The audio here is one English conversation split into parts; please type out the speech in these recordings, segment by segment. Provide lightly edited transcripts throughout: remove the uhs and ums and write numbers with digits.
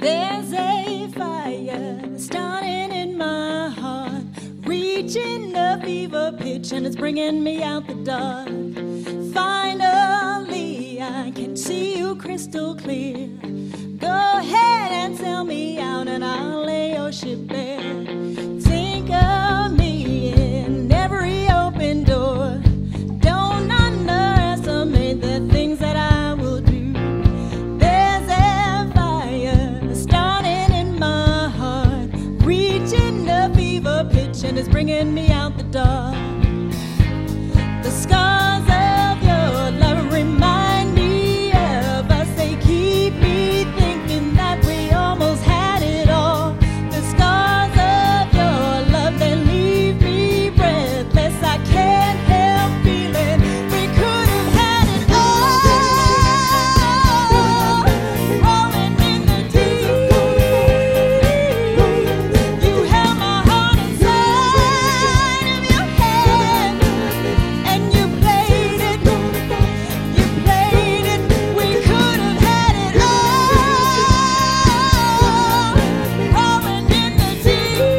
There's a fire starting in my heart, reaching a fever pitch, and it's bringing me out the dark. Finally, I can see you crystal clear. Go ahead and sell me out, and I'll lay your ship bare. Think of me in every open door. Don't underestimate the things that I will do. There's a fire starting in my heart, reaching a fever pitch, and it's bringing me out the dark. The scars of your love remind me of us. They keep me thinking that we almost had it all. The scars of your love, they leave me breathless. I can't help feeling we could have had it all. Rolling in the deep, you held my heart inside of your hand, and you played it. We could have had it all. Rolling in the deep,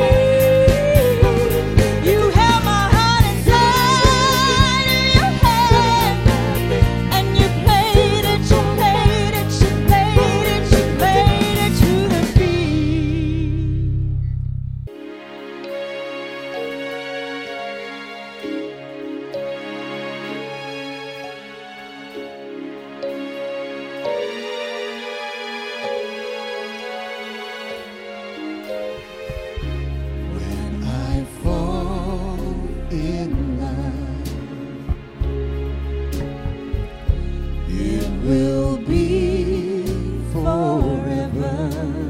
you held my heart inside of your hand, and you played it. You played it. You played it. You played it to the beat. When I fall in love, it will be forever,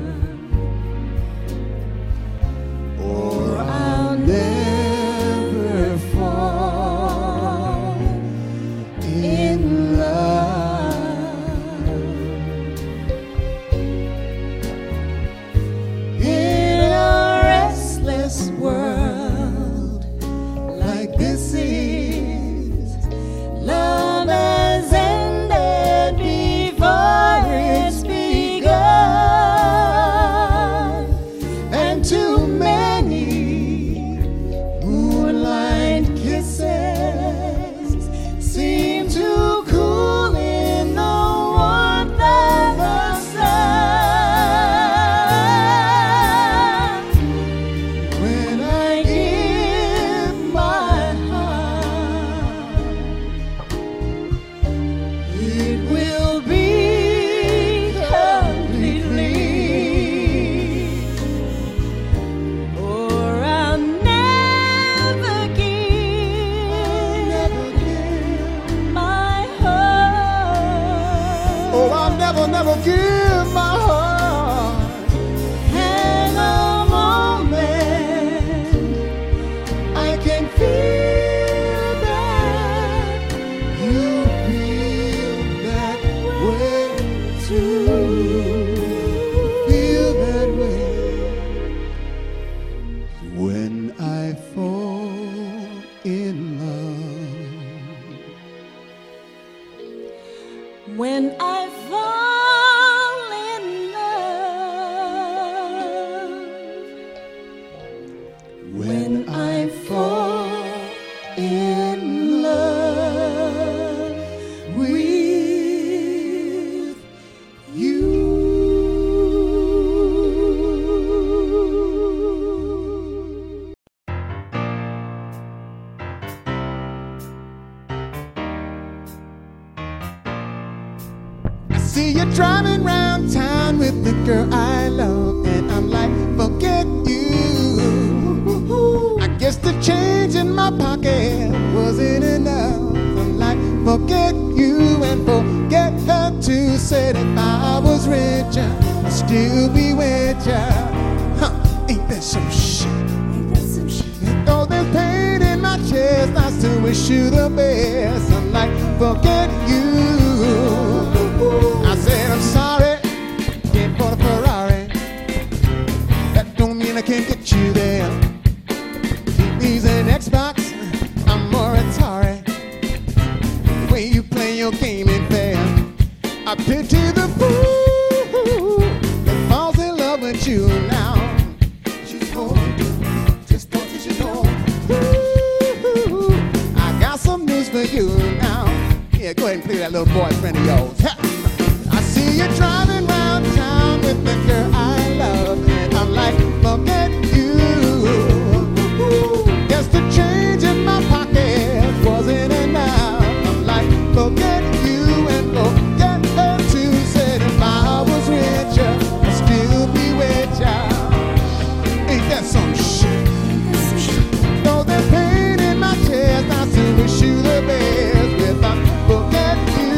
or I'll never fall in love. In a restless world like this is, love has ended before it's begun, and too many moonlight kisses seem to cool in the warmth of the sun. When I give my heart, it will be completely, or I'll never give my heart. Oh, I'll never give my heart. Hang a moment, I can feel that you feel that way too. Feel that way. When I fall in love, When I fall in love, when I fall in love with you. I see you driving round town with the girl I love, and I'm like, forget you. I guess the change in my pocket wasn't enough. I'm like, forget you and forget her too. Said if I was richer, I'd still be with ya. Huh, ain't that some shit? Though there's pain in my chest, I still wish you the best. I'm like, forget you. I said, I'm sorry, can't afford a Ferrari. That don't mean I can't get you there. TV's an Xbox, I'm more Atari. The way you play your game ain't fair. I pity the fool that that little boyfriend of yours. Ha! I see you driving round town with the girl I love, and I'm like, forget you. Guess the change in my pocket wasn't enough. I'm like, forget you and forget her too. Said if I was richer, I'd still be with ya. Ain't that some shit? Though there's pain in my chest, I still wish you the best. If I forget you.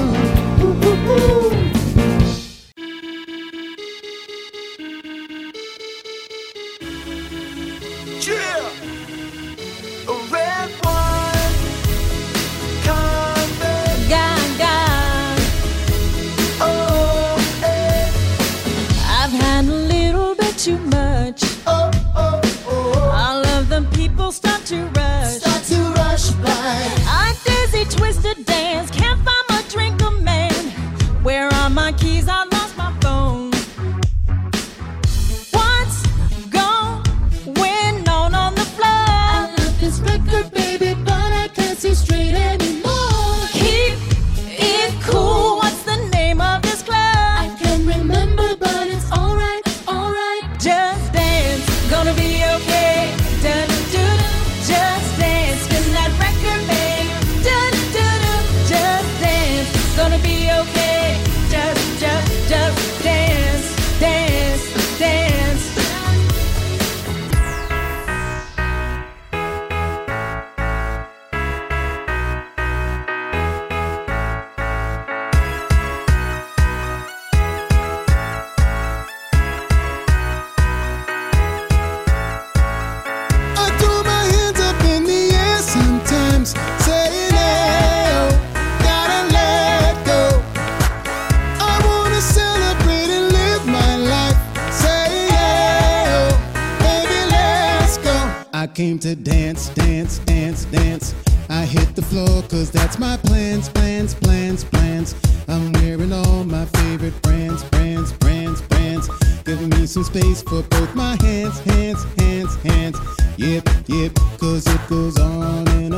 Yeah, a red wine, convict. Gaga. Oh, eh. I've had a little bit too much. Oh, oh, oh. All of the people start to rush. Start to rush by. I dizzy twisted dance, can't find my drink, a man. Where are my keys? I lost my phone. What's going on the floor? I love this record, baby, but I can't see straight anymore. Keep it cool. What's the name of this club? I can't remember, but it's alright, alright. Just dance, gonna be okay. Da-da-da-da. Just dance, spin that record, babe. Da-da-da-da. Just dance, gonna be okay. Just dance, dance, dance. I throw my hands up in the air sometimes, saying, hey, oh, gotta let go. I wanna celebrate and live my life, saying, hey, oh, baby, let's go. I came to dance, dance, dance, dance. I hit the floor cause that's my plans, plans, plans, plans. I'm wearing all my favorite brands, brands, brands, brands. Giving me some space for both my hands, hands, hands, hands. Yep, yep, cause it goes on and